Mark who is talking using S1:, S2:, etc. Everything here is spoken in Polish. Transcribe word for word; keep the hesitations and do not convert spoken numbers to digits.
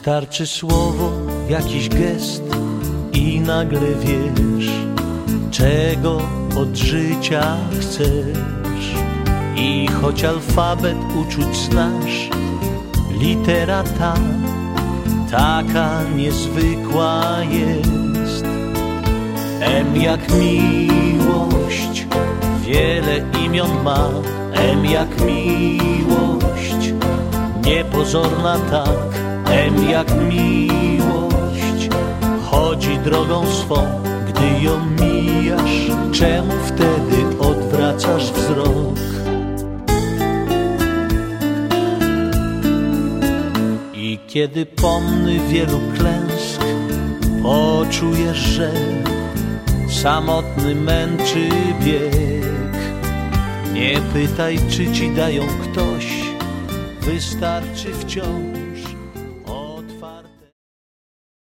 S1: Wystarczy słowo, jakiś gest i nagle wiesz, czego od życia chcesz. I choć alfabet uczuć znasz, litera ta taka niezwykła jest. M jak miłość, wiele imion ma. M jak miłość, niepozorna tak. M jak miłość, chodzi drogą swą. Gdy ją mijasz, czemu wtedy odwracasz wzrok? I kiedy pomny wielu klęsk poczujesz, że samotny męczy bieg, nie pytaj, czy ci dają ktoś, wystarczy wciąż